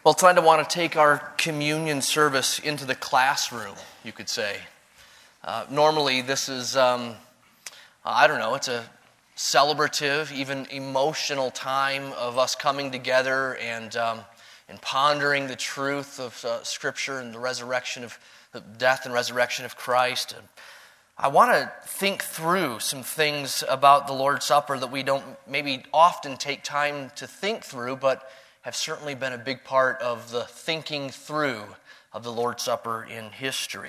Well, tonight I want to take our communion service into the classroom, you could say. Normally this is, it's a celebrative, even emotional time of us coming together and pondering the truth of Scripture and the resurrection of the death and resurrection of Christ. And I want to think through some things about the Lord's Supper that we don't maybe often take time to think through, but have certainly been a big part of the thinking through of the Lord's Supper in history.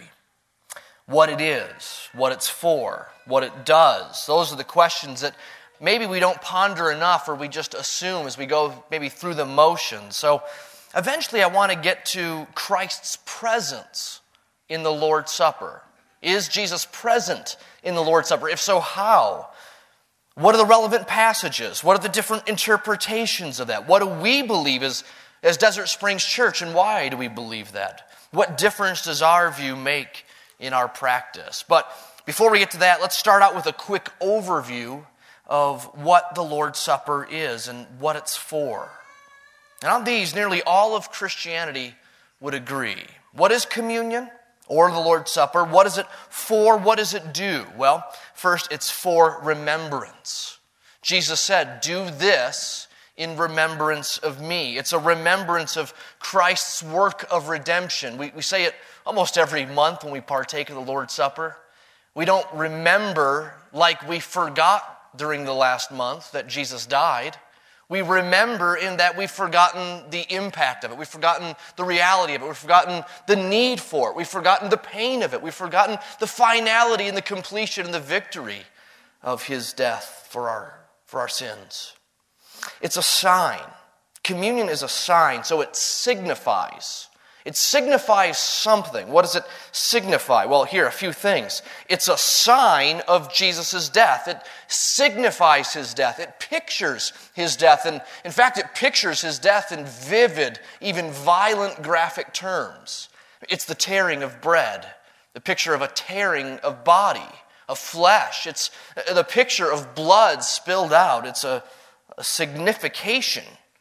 What it is, what it's for, what it does, those are the questions that maybe we don't ponder enough or we just assume as we go maybe through the motions. So eventually I want to get to Christ's presence in the Lord's Supper. Is Jesus present in the Lord's Supper? If so, how? What are the relevant passages? What are the different interpretations of that? What do we believe as Desert Springs Church, and why do we believe that? What difference does our view make in our practice? But before we get to that, let's start out with a quick overview of what the Lord's Supper is and what it's for. And on these, nearly all of Christianity would agree. What is communion? Or the Lord's Supper? What is it for? What does it do? Well, first, it's for remembrance. Jesus said, "Do this in remembrance of me." It's a remembrance of Christ's work of redemption. We say it almost every month when we partake of the Lord's Supper. We don't remember like we forgot during the last month that Jesus died. We remember in that we've forgotten the impact of it. We've forgotten the reality of it. We've forgotten the need for it. We've forgotten the pain of it. We've forgotten the finality and the completion and the victory of His death for our sins. It's a sign. Communion is a sign, so it signifies. It signifies something. What does it signify? Well, here, a few things. It's a sign of Jesus' death. It signifies His death. It pictures His death. And in fact, it pictures His death in vivid, even violent, graphic terms. It's the tearing of bread, the picture of a tearing of body, of flesh. It's the picture of blood spilled out. It's a signification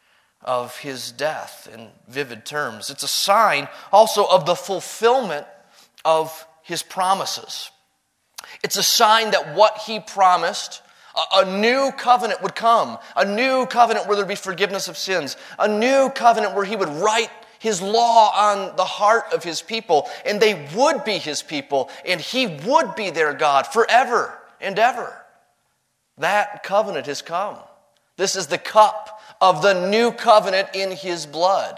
of His death in vivid terms. It's a sign also of the fulfillment of His promises. It's a sign that what He promised, a new covenant would come, a new covenant where there'd be forgiveness of sins, a new covenant where He would write His law on the heart of His people, and they would be His people, and He would be their God forever and ever. That covenant has come. This is the cup of the new covenant in His blood.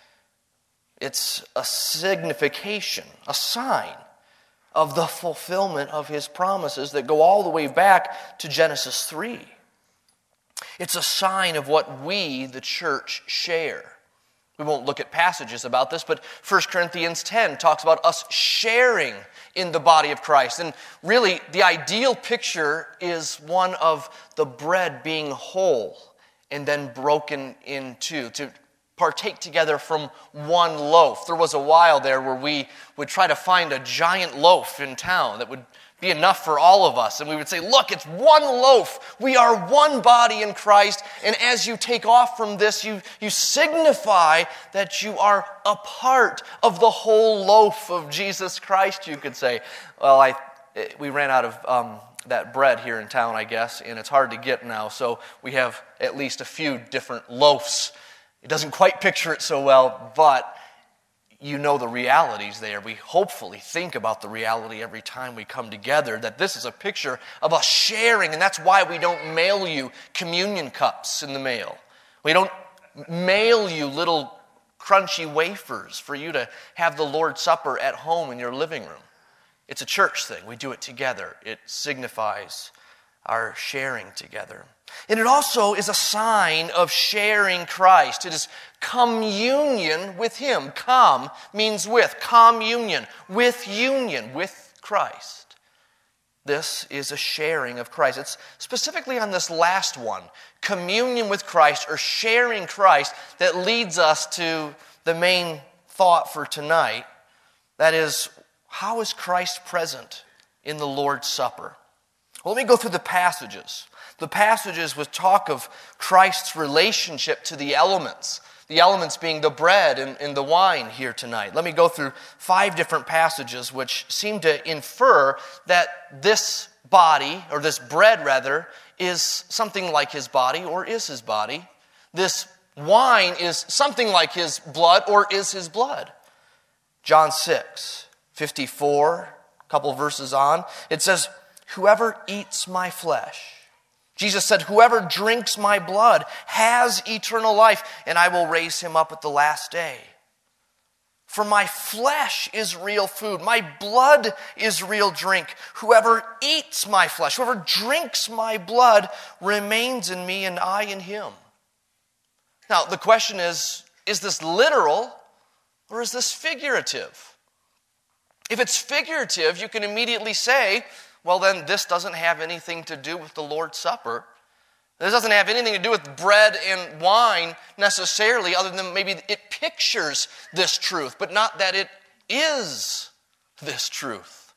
It's a signification, a sign of the fulfillment of His promises that go all the way back to Genesis 3. It's a sign of what we, the church, share. We won't look at passages about this, but 1 Corinthians 10 talks about us sharing in the body of Christ. And really, the ideal picture is one of the bread being whole and then broken in two, to partake together from one loaf. There was a while there where we would try to find a giant loaf in town that would be enough for all of us. And we would say, look, it's one loaf. We are one body in Christ. And as you take off from this, you signify that you are a part of the whole loaf of Jesus Christ, you could say. Well, we ran out of that bread here in town, I guess, and it's hard to get now, so we have at least a few different loaves. It doesn't quite picture it so well, but you know the realities there. We hopefully think about the reality every time we come together, that this is a picture of us sharing, and that's why we don't mail you communion cups in the mail. We don't mail you little crunchy wafers for you to have the Lord's Supper at home in your living room. It's a church thing. We do it together. It signifies our sharing together. And it also is a sign of sharing Christ. It is communion with Him. Com means with. Communion. With union with Christ. This is a sharing of Christ. It's specifically on this last one, communion with Christ or sharing Christ, that leads us to the main thought for tonight. That is, how is Christ present in the Lord's Supper? Well, let me go through the passages. The passages with talk of Christ's relationship to the elements, The elements being the bread and the wine here tonight. Let me go through 5 different passages which seem to infer that this body, or this bread rather, is something like his body or is his body. This wine is something like his blood or is his blood. John 6:54, a couple verses on, it says, "Whoever eats my flesh," Jesus said, "whoever drinks my blood has eternal life, and I will raise him up at the last day. For my flesh is real food, my blood is real drink. Whoever eats my flesh, whoever drinks my blood remains in me and I in him." Now, the question is this literal or is this figurative? If it's figurative, you can immediately say, well, then this doesn't have anything to do with the Lord's Supper. This doesn't have anything to do with bread and wine necessarily, other than maybe it pictures this truth, but not that it is this truth.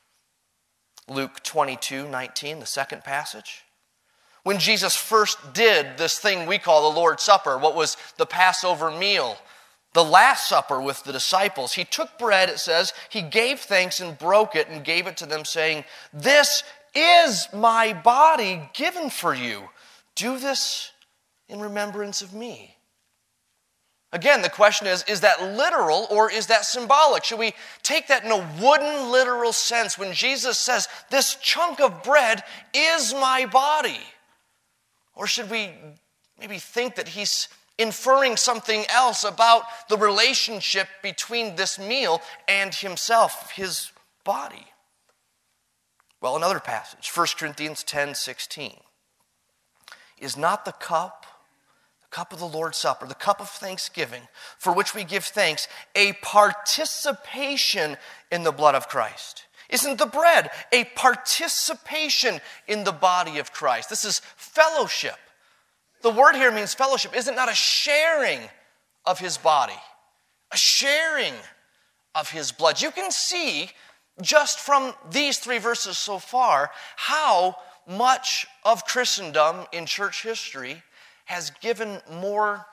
Luke 22:19, the second passage. When Jesus first did this thing we call the Lord's Supper, what was the Passover meal, the Last Supper with the disciples, he took bread, it says, he gave thanks and broke it and gave it to them, saying, "This is my body given for you. Do this in remembrance of me." Again, the question is that literal or is that symbolic? Should we take that in a wooden, literal sense when Jesus says, "This chunk of bread is my body"? Or should we maybe think that he's inferring something else about the relationship between this meal and himself, his body? Well, another passage, 1 Corinthians 10:16. "Is not the cup of the Lord's Supper, the cup of thanksgiving, for which we give thanks, a participation in the blood of Christ? Isn't the bread a participation in the body of Christ?" This is fellowship. The word here means fellowship. Is it not a sharing of his body? A sharing of his blood. You can see just from these 3 verses so far how much of Christendom in church history has given more,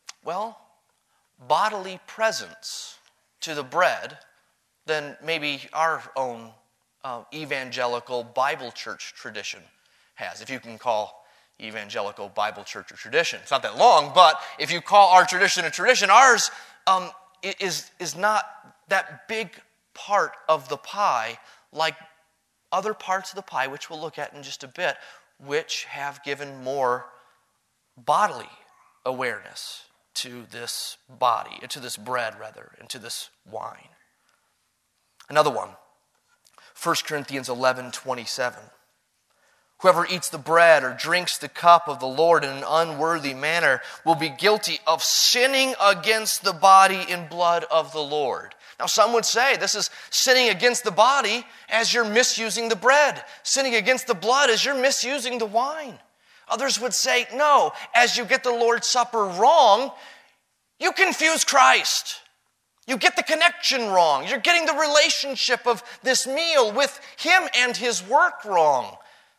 bodily presence to the bread than maybe our own evangelical Bible church tradition has, if you can call evangelical Bible church a tradition. It's not that long, but if you call our tradition a tradition, ours is not that big part of the pie like other parts of the pie, which we'll look at in just a bit, which have given more bodily awareness to this body, to this bread rather, and to this wine. Another one, 1 Corinthians 11:27. "Whoever eats the bread or drinks the cup of the Lord in an unworthy manner will be guilty of sinning against the body and blood of the Lord." Now, some would say this is sinning against the body as you're misusing the bread. Sinning against the blood as you're misusing the wine. Others would say, no, as you get the Lord's Supper wrong, you confuse Christ. You get the connection wrong. You're getting the relationship of this meal with him and his work wrong.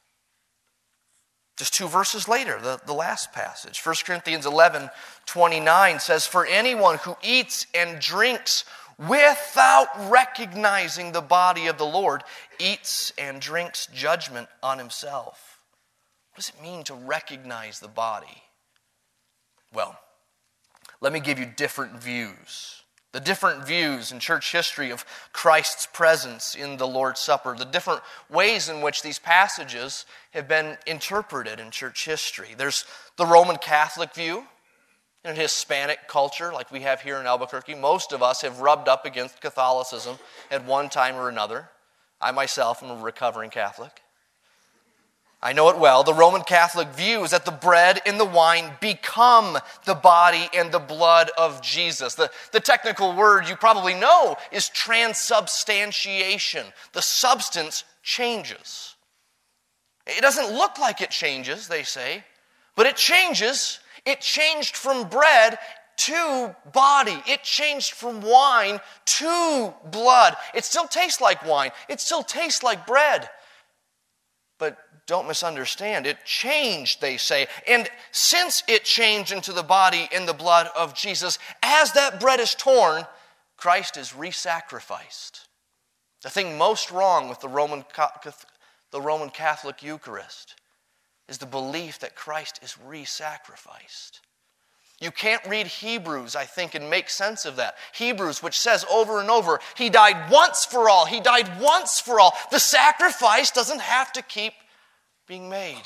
Just 2 verses later, the last passage, 1 Corinthians 11:29 says, "For anyone who eats and drinks without recognizing the body of the Lord eats and drinks judgment on himself." What does it mean to recognize the body? Well, let me give you different views. The different views in church history of Christ's presence in the Lord's Supper, the different ways in which these passages have been interpreted in church history. There's the Roman Catholic view. In Hispanic culture, like we have here in Albuquerque, most of us have rubbed up against Catholicism at one time or another. I myself am a recovering Catholic. I know it well. The Roman Catholic view is that the bread and the wine become the body and the blood of Jesus. The technical word you probably know is transubstantiation. The substance changes. It doesn't look like it changes, they say, but it changes. It changed from bread to body. It changed from wine to blood. It still tastes like wine. It still tastes like bread. But don't misunderstand, it changed, they say. And since it changed into the body and the blood of Jesus, as that bread is torn, Christ is re-sacrificed. The thing most wrong with the Roman Catholic Eucharist is the belief that Christ is re-sacrificed. You can't read Hebrews, I think, and make sense of that. Hebrews, which says over and over, He died once for all. He died once for all. The sacrifice doesn't have to keep being made.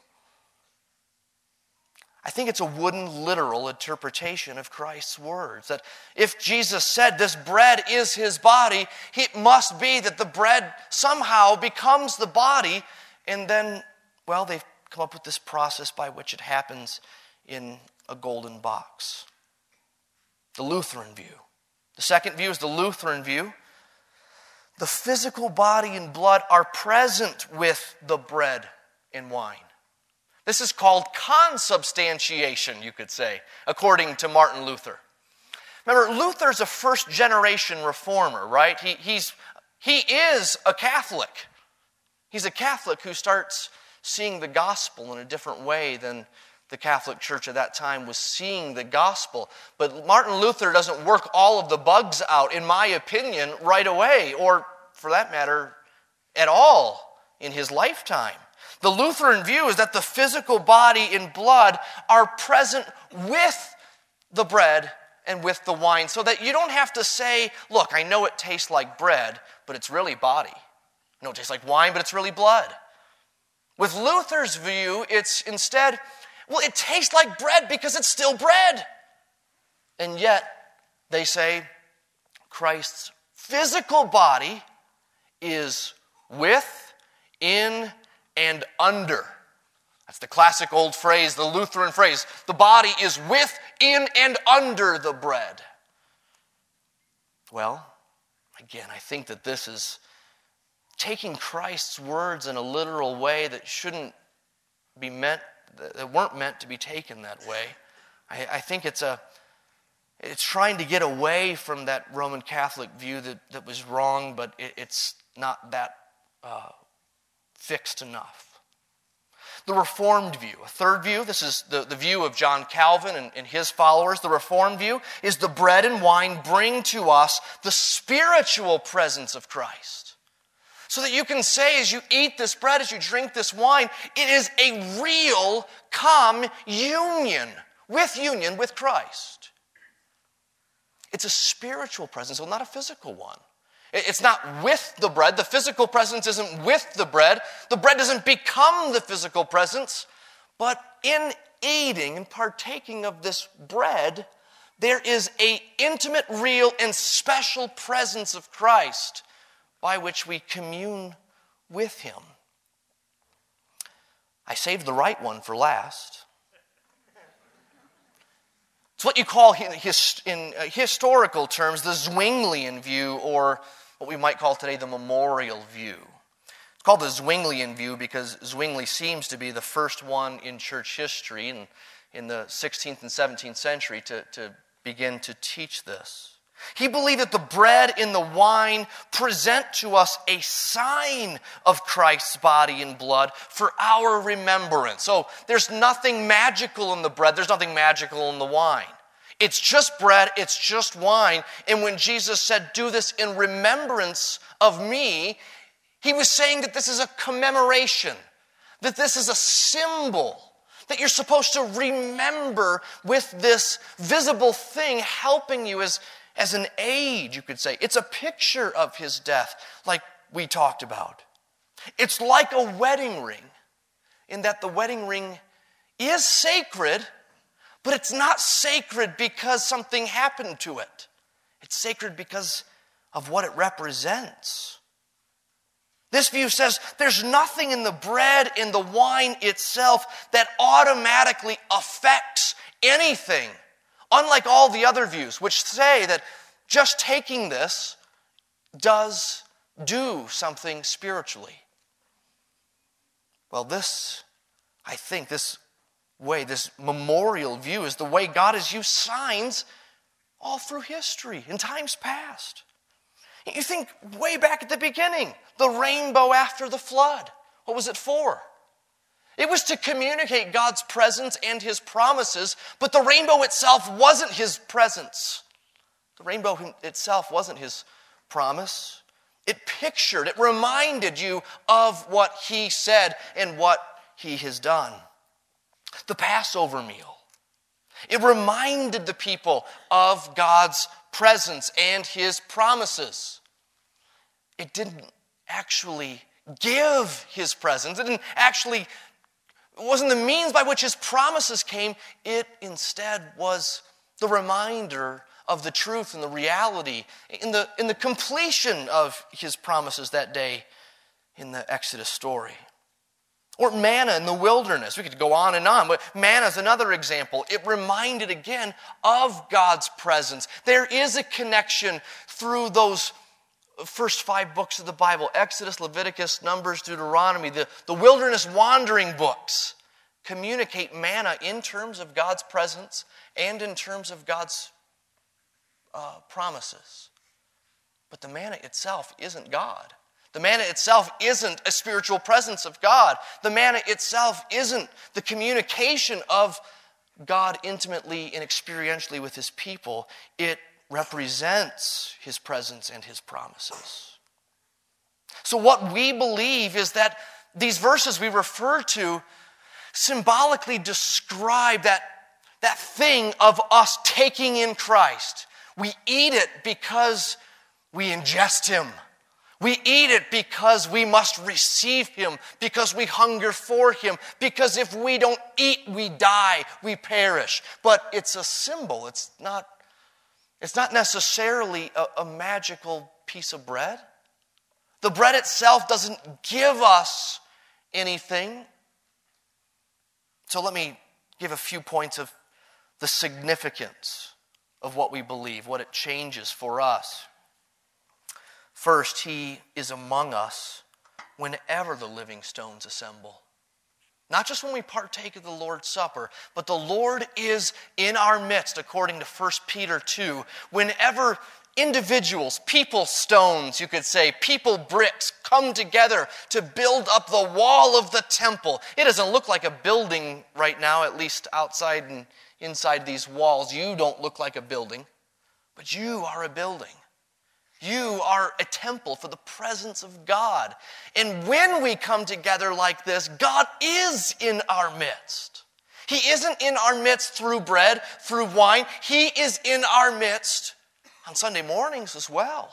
I think it's a wooden, literal interpretation of Christ's words. That if Jesus said this bread is His body, it must be that the bread somehow becomes the body, and then, well, they've come up with this process by which it happens in a golden box. The Lutheran view. The second view is the Lutheran view. The physical body and blood are present with the bread and wine. This is called consubstantiation, you could say, according to Martin Luther. Remember, Luther's a first-generation reformer, right? He is a Catholic. He's a Catholic who starts seeing the gospel in a different way than the Catholic Church at that time was seeing the gospel. But Martin Luther doesn't work all of the bugs out, in my opinion, right away, or for that matter, at all in his lifetime. The Lutheran view is that the physical body and blood are present with the bread and with the wine, so that you don't have to say, look, I know it tastes like bread, but it's really body. I know it tastes like wine, but it's really blood. With Luther's view, it's instead, well, it tastes like bread because it's still bread. And yet, they say, Christ's physical body is with, in, and under. That's the classic old phrase, the Lutheran phrase. The body is with, in, and under the bread. Well, again, I think that this is taking Christ's words in a literal way that shouldn't be meant, that weren't meant to be taken that way. I think it's trying to get away from that Roman Catholic view that was wrong, but it's not that fixed enough. The Reformed view, a third view, this is the view of John Calvin and his followers. The Reformed view is the bread and wine bring to us the spiritual presence of Christ. So that you can say, as you eat this bread, as you drink this wine, it is a real communion with Christ. It's a spiritual presence, well, not a physical one. It's not with the bread. The physical presence isn't with the bread. The bread doesn't become the physical presence. But in eating and partaking of this bread, there is an intimate, real, and special presence of Christ by which we commune with Him. I saved the right one for last. It's what you call in historical terms the Zwinglian view, or what we might call today the memorial view. It's called the Zwinglian view because Zwingli seems to be the first one in church history in the 16th and 17th century to begin to teach this. He believed that the bread and the wine present to us a sign of Christ's body and blood for our remembrance. So there's nothing magical in the bread, there's nothing magical in the wine. It's just bread, it's just wine. And when Jesus said, do this in remembrance of me, He was saying that this is a commemoration, that this is a symbol, that you're supposed to remember with this visible thing helping you as an aid, you could say. It's a picture of His death, like we talked about. It's like a wedding ring, in that the wedding ring is sacred, but it's not sacred because something happened to it. It's sacred because of what it represents. This view says there's nothing in the bread and the wine itself that automatically affects anything. Unlike all the other views, which say that just taking this does do something spiritually. Well, I think this memorial view is the way God has used signs all through history, in times past. You think way back at the beginning, the rainbow after the flood. What was it for? It was to communicate God's presence and his promises, but the rainbow itself wasn't his presence. The rainbow itself wasn't his promise. It pictured, it reminded you of what he said and what he has done. The Passover meal. It reminded the people of God's presence and his promises. It didn't actually give his presence. It wasn't the means by which his promises came. It instead was the reminder of the truth and the reality in the completion of his promises that day in the Exodus story. Or manna in the wilderness. We could go on, but manna is another example. It reminded again of God's presence. There is a connection through those first 5 books of the Bible: Exodus, Leviticus, Numbers, Deuteronomy. The wilderness wandering books communicate manna in terms of God's presence and in terms of God's promises. But the manna itself isn't God. The manna itself isn't a spiritual presence of God. The manna itself isn't the communication of God intimately and experientially with his people. It represents his presence and his promises. So what we believe is that these verses we refer to symbolically describe that thing of us taking in Christ. We eat it because we ingest him. We eat it because we must receive him, because we hunger for him, because if we don't eat, we die, we perish. But it's a symbol. It's not necessarily a magical piece of bread. The bread itself doesn't give us anything. So let me give a few points of the significance of what we believe, what it changes for us. First, he is among us whenever the living stones assemble. Not just when we partake of the Lord's Supper, but the Lord is in our midst, according to 1 Peter 2. Whenever individuals, people stones, you could say, people bricks, come together to build up the wall of the temple. It doesn't look like a building right now, at least outside and inside these walls. You don't look like a building, but you are a building. You are a temple for the presence of God. And when we come together like this, God is in our midst. He isn't in our midst through bread, through wine. He is in our midst on Sunday mornings as well.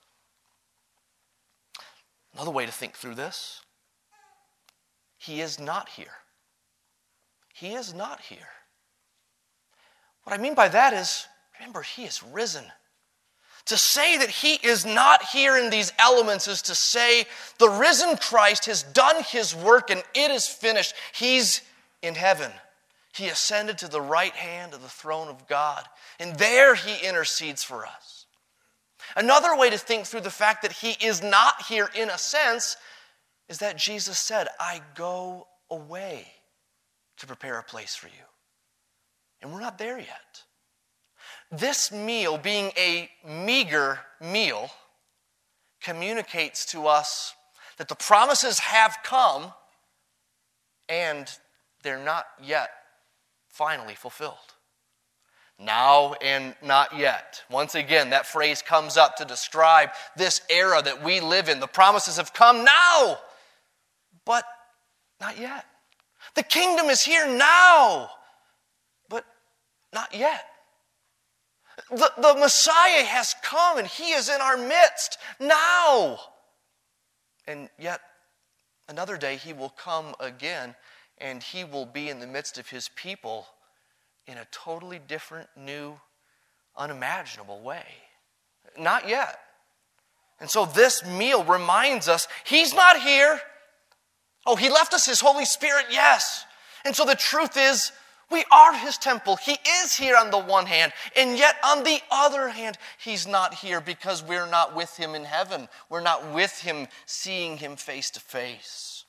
Another way to think through this: he is not here. He is not here. What I mean by that is, remember, he is risen. To say that he is not here in these elements is to say the risen Christ has done his work and it is finished. He's in heaven. He ascended to the right hand of the throne of God, and there he intercedes for us. Another way to think through the fact that he is not here in a sense is that Jesus said, I go away to prepare a place for you. And we're not there yet. This meal, being a meager meal, communicates to us that the promises have come and they're not yet finally fulfilled. Now and not yet. Once again, that phrase comes up to describe this era that we live in. The promises have come now, but not yet. The kingdom is here now, but not yet. The Messiah has come and he is in our midst now. And yet, another day he will come again and he will be in the midst of his people in a totally different, new, unimaginable way. Not yet. And so this meal reminds us he's not here. Oh, he left us his Holy Spirit, yes. And so the truth is, we are his temple. He is here on the one hand, and yet on the other hand, he's not here because we're not with him in heaven. We're not with him, seeing him face to face.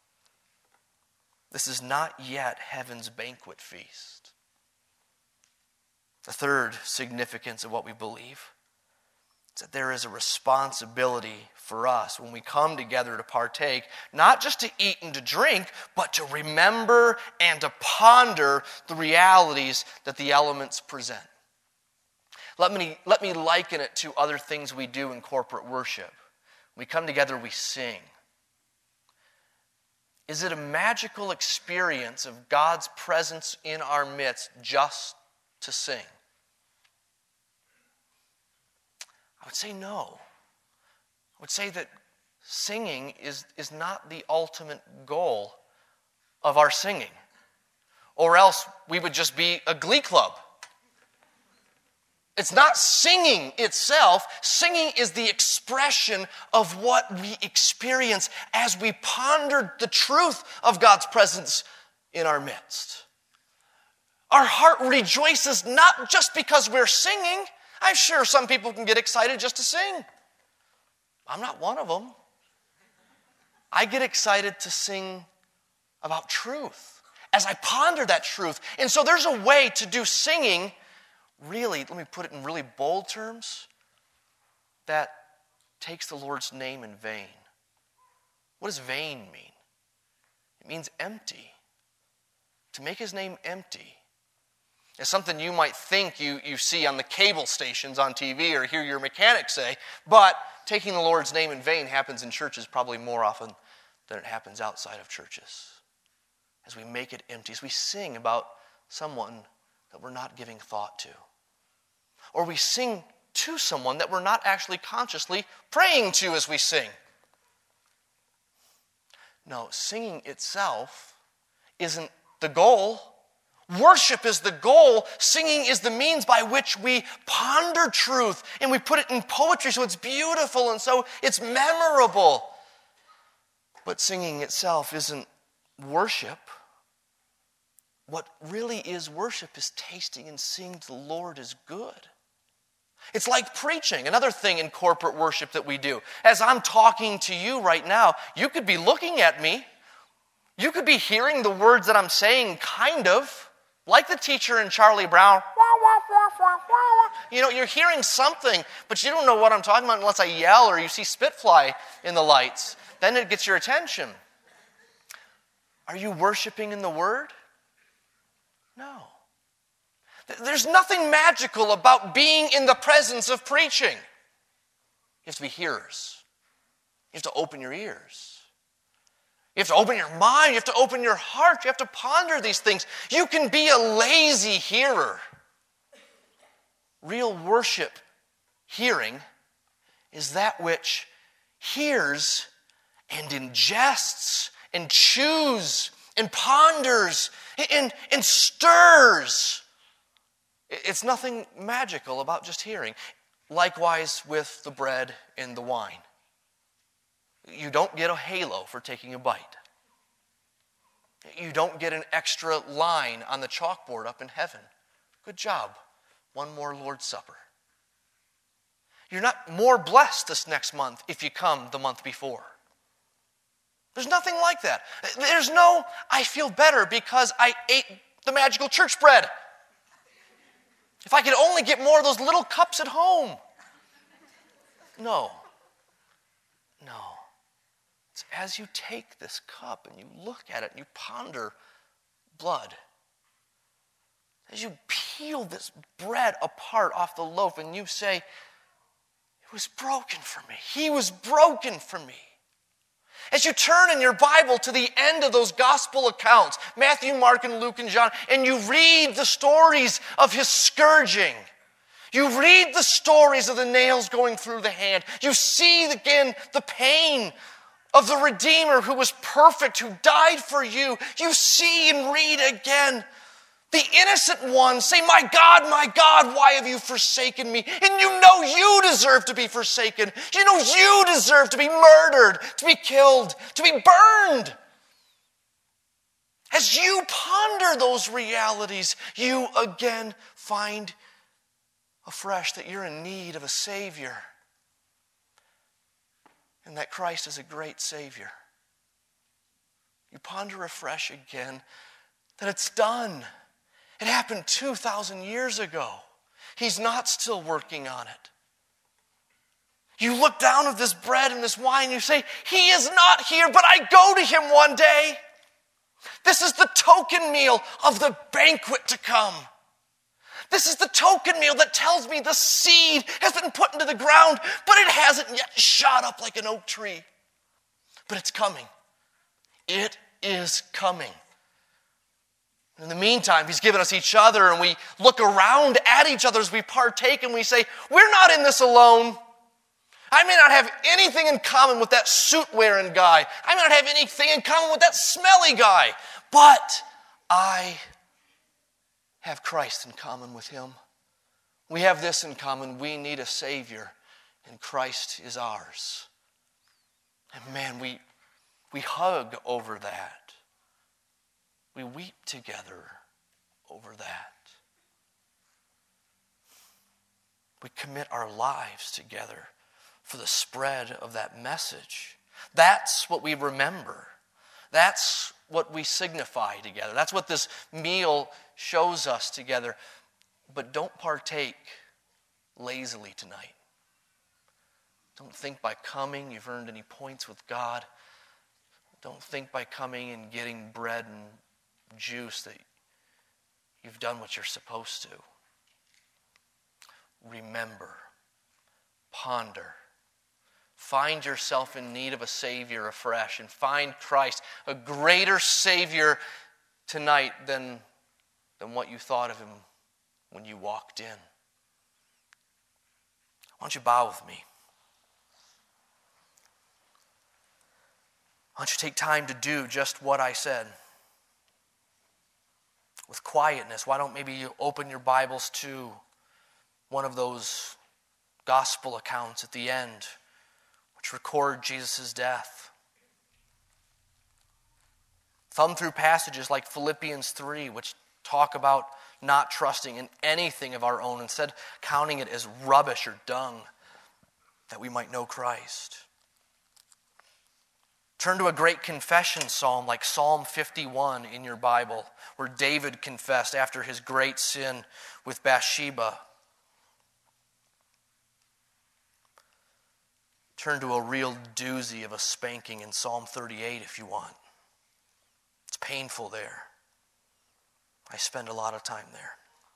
This is not yet heaven's banquet feast. The third significance of what we believe It's that there is a responsibility for us when we come together to partake, not just to eat and to drink, but to remember and to ponder the realities that the elements present. Let me liken it to other things we do in corporate worship. We come together, we sing. Is it a magical experience of God's presence in our midst just to sing? I would say no. I would say that singing is not the ultimate goal of our singing. Or else we would just be a glee club. It's not singing itself. Singing is the expression of what we experience as we ponder the truth of God's presence in our midst. Our heart rejoices not just because we're singing. I'm sure some people can get excited just to sing. I'm not one of them. I get excited to sing about truth as I ponder that truth. And so there's a way to do singing, really, let me put it in really bold terms, that takes the Lord's name in vain. What does vain mean? It means empty. To make his name empty. It's something you might think you see on the cable stations on TV or hear your mechanic say, but taking the Lord's name in vain happens in churches probably more often than it happens outside of churches. As we make it empty, as we sing about someone that we're not giving thought to. Or we sing to someone that we're not actually consciously praying to as we sing. No, singing itself isn't the goal. Worship is the goal. Singing is the means by which we ponder truth and we put it in poetry so it's beautiful and so it's memorable. But singing itself isn't worship. What really is worship is tasting and seeing the Lord is good. It's like preaching, another thing in corporate worship that we do. As I'm talking to you right now, you could be looking at me. You could be hearing the words that I'm saying, kind of. Like the teacher in Charlie Brown. You know, you're hearing something, but you don't know what I'm talking about unless I yell or you see spit fly in the lights. Then it gets your attention. Are you worshiping in the Word? No. There's nothing magical about being in the presence of preaching. You have to be hearers. You have to open your ears. You have to open your mind. You have to open your heart. You have to ponder these things. You can be a lazy hearer. Real worship hearing is that which hears and ingests and chews and ponders and stirs. It's nothing magical about just hearing. Likewise with the bread and the wine. You don't get a halo for taking a bite. You don't get an extra line on the chalkboard up in heaven. Good job. One more Lord's Supper. You're not more blessed this next month if you come the month before. There's nothing like that. There's no, I feel better because I ate the magical church bread. If I could only get more of those little cups at home. No. It's as you take this cup and you look at it and you ponder blood. As you peel this bread apart off the loaf and you say, it was broken for me. He was broken for me. As you turn in your Bible to the end of those gospel accounts, Matthew, Mark, and Luke, and John, and you read the stories of his scourging. You read the stories of the nails going through the hand. You see again the pain of the Redeemer who was perfect, who died for you. You see and read again the innocent ones say, my God, why have you forsaken me? And you know you deserve to be forsaken. You know you deserve to be murdered, to be killed, to be burned. As you ponder those realities, you again find afresh that you're in need of a Savior. And that Christ is a great Savior. You ponder afresh again that it's done. It happened 2,000 years ago. He's not still working on it. You look down at this bread and this wine and you say, he is not here, but I go to him one day. This is the token meal of the banquet to come. This is the token meal that tells me the seed has been put into the ground, but it hasn't yet shot up like an oak tree. But it's coming. It is coming. In the meantime, he's given us each other, and we look around at each other as we partake, and we say, we're not in this alone. I may not have anything in common with that suit-wearing guy. I may not have anything in common with that smelly guy. But I have Christ in common with him. We have this in common. We need a Savior, and Christ is ours. And man, we hug over that. We weep together over that. We commit our lives together for the spread of that message. That's what we remember. That's what we signify together. That's what this meal shows us together. But don't partake lazily tonight. Don't think by coming you've earned any points with God. Don't think by coming and getting bread and juice that you've done what you're supposed to. Remember, ponder, find yourself in need of a Savior afresh, and find Christ, a greater Savior tonight than what you thought of him when you walked in. Why don't you bow with me? Why don't you take time to do just what I said? With quietness, why don't maybe you open your Bibles to one of those gospel accounts at the end, which record Jesus' death. Thumb through passages like Philippians 3, which talk about not trusting in anything of our own, instead counting it as rubbish or dung, that we might know Christ. Turn to a great confession psalm like Psalm 51 in your Bible, where David confessed after his great sin with Bathsheba. Turn to a real doozy of a spanking in Psalm 38 if you want. It's painful there. I spend a lot of time there.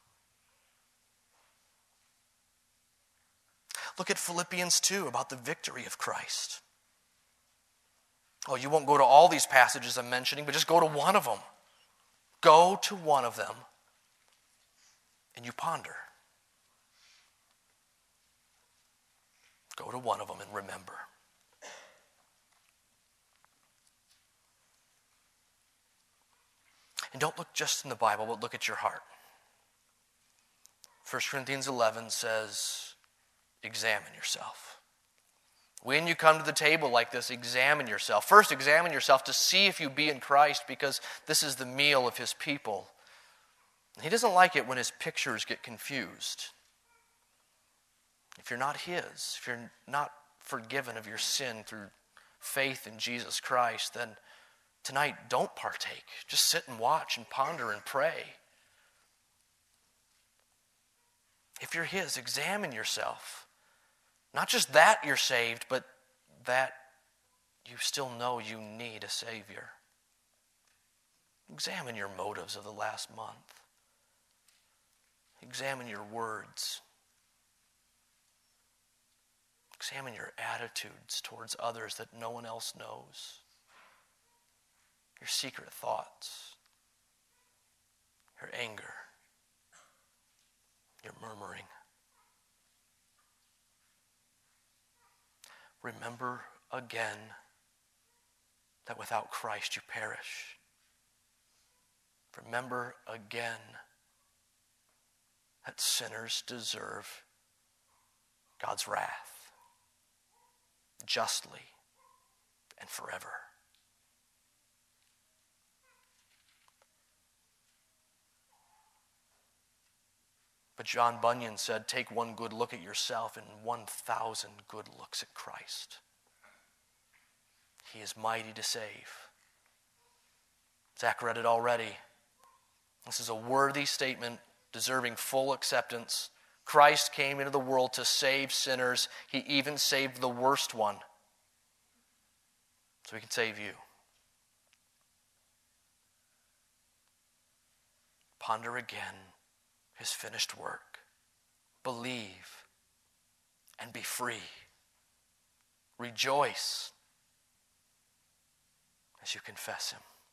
Look at Philippians 2 about the victory of Christ. Oh, you won't go to all these passages I'm mentioning, but just go to one of them. Go to one of them and you ponder. Go to one of them and remember. And don't look just in the Bible, but look at your heart. 1 Corinthians 11 says, examine yourself. When you come to the table like this, examine yourself. First, examine yourself to see if you be in Christ, because this is the meal of his people. He doesn't like it when his pictures get confused. If you're not his, if you're not forgiven of your sin through faith in Jesus Christ, then tonight don't partake. Just sit and watch and ponder and pray. If you're his, examine yourself. Not just that you're saved, but that you still know you need a Savior. Examine your motives of the last month. Examine your words. Examine your attitudes towards others that no one else knows. Your secret thoughts. Your anger. Your murmuring. Remember again that without Christ you perish. Remember again that sinners deserve God's wrath, justly and forever. But John Bunyan said, take one good look at yourself and 1,000 good looks at Christ. He is mighty to save. Zach read it already. This is a worthy statement deserving full acceptance Christ came into the world to save sinners. He even saved the worst one. So he can save you. Ponder again his finished work. Believe and be free. Rejoice as you confess him.